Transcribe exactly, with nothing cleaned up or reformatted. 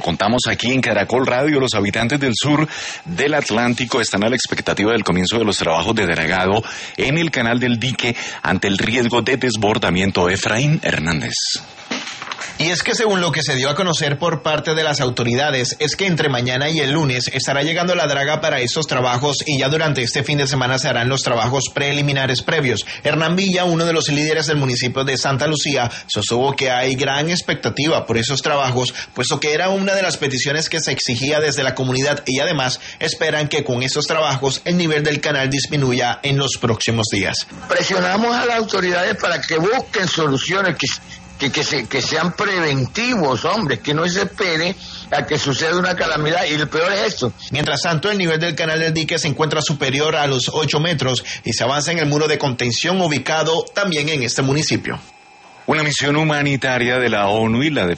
Contamos aquí en Caracol Radio, los habitantes del sur del Atlántico están a la expectativa del comienzo de los trabajos de dragado en el canal del dique ante el riesgo de desbordamiento. Efraín Hernández. Y es que según lo que se dio a conocer por parte de las autoridades, es que entre mañana y el lunes estará llegando la draga para estos trabajos y ya durante este fin de semana se harán los trabajos preliminares previos. Hernán Villa, uno de los líderes del municipio de Santa Lucía, sostuvo que hay gran expectativa por esos trabajos, puesto que era una de las peticiones que se exigía desde la comunidad y además esperan que con esos trabajos el nivel del canal disminuya en los próximos días. Presionamos a las autoridades para que busquen soluciones que Que, que, se, que sean preventivos, hombre, que no se espere a que suceda una calamidad, y lo peor es esto. Mientras tanto, el nivel del canal del dique se encuentra superior a los ocho metros y se avanza en el muro de contención ubicado también en este municipio. Una misión humanitaria de la ONU y la